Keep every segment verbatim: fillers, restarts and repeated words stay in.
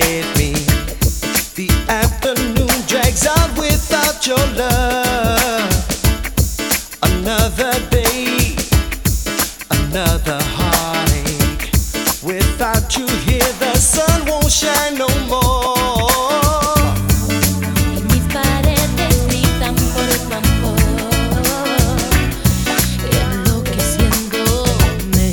with me. The afternoon drags on without your love. Another day, another heartache. Without you here, the sun won't shine no more. Y mis paredes gritan por tu amor, enloqueciéndome.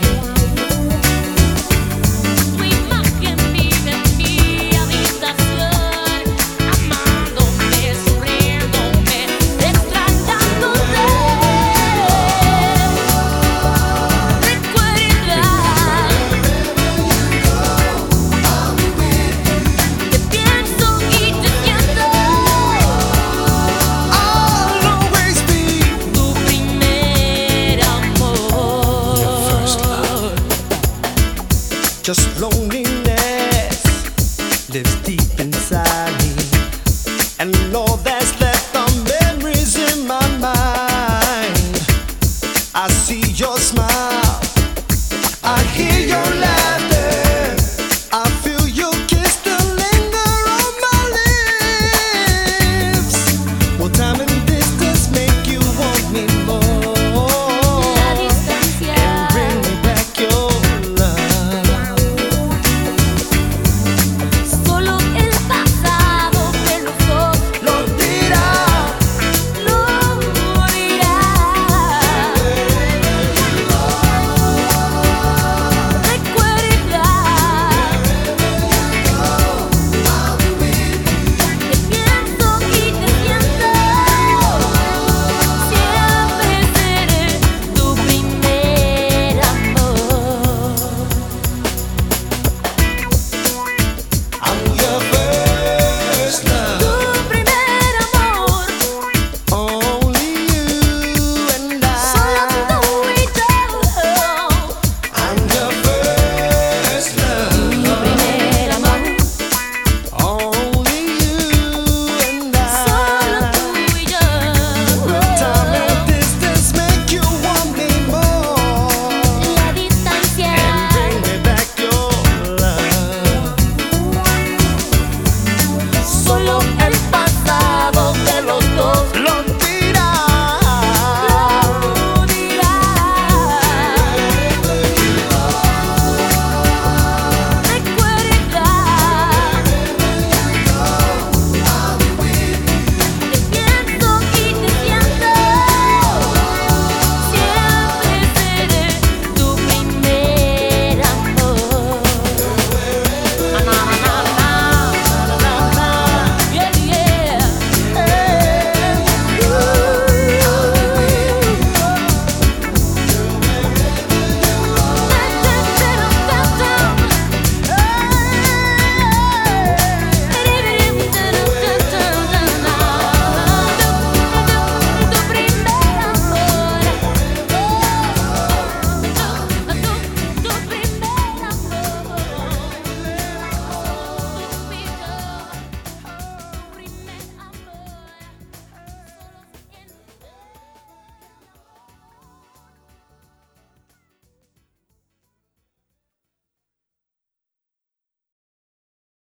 Tu imagen vive en mi habitación, amándome, sufriéndome, extrañándote. Recuerda, te pienso y te siento. I'll always be Tu primer amor. just loneliness lives deep inside me, and Lord,